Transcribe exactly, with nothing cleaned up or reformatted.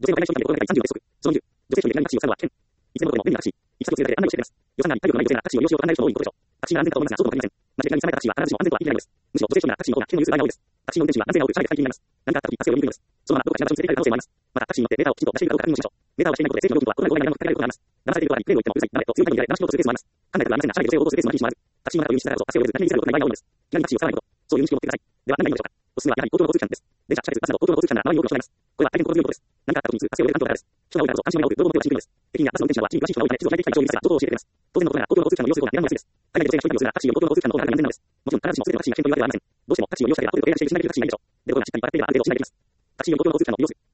女性の海外商品で心がけたいさんじゅうの鉄則。そのにじゅう、女性商品で選びタクシーを使うのは危険。いつでもどこでも便利なタクシー。行き先を連れて案内をしてくれます。予算があり、体力のない女性がタクシーを利用しようと考える人も多いことでしょう。タクシーが安全かと思いますが、そうとも限りません。間違いに冷めたタクシーは必ずしも安全とは言い切れないのです。むしろ女性商品はタクシーの方が危険の有数が多いです。タクシーの運転手は男性が多く社会で最近になります。何かあった時助けを呼びにくいのです。そのままどこかしら場所に連れて行かれる可能性もあります。またタクシーに乗ってデータをきちんと出しているかどうか確認もしましょう。データを出していないことで正規の料金とは異なるゴールラインがもかけられることがあります。騙されていることにクレームを言ってもうるさい、ダメと強い態度に見られ、騙し取ろうとするケースもあります。考えたくはありませんが、社内で女性を落とすケースもありしまわず、タクシーの中を輸入してたらこそ助けを呼べず、何に見せられることがない場合が多いのです。いきなりタクシーを使わないこと、そういう認識を持ってください。では何がいいのでしょうか。おすすめはやはり公共の交通機関です。電車、地下鉄、バスなど公共の交通機関なら周りに多くの人がいます。これは大変心強いことです。何かあった時にすぐ助けを呼べる環境だからです。人が多いからこそ関心が多く、労働の手はしにくいのです。駅員やバスの運転手などは地に詳しい人が多いため、地図を開いてきた人を見せが情報を教えてくれます。当然のことながら公共の交通機関の利用する方が値段も安いです。海外で女性が一人旅をするならタクシーを公共の交通機関の方がはるかに安全なのです。もちろん必ずしも全てのタクシーが危険というわけではありません。どうしてもタクシーを利用したりホテルを契約しているしないというタクシーがいるでしょう。でもこれはしっかりバレていればある程度信頼できます。タクシーを公共の交通機関の利用する。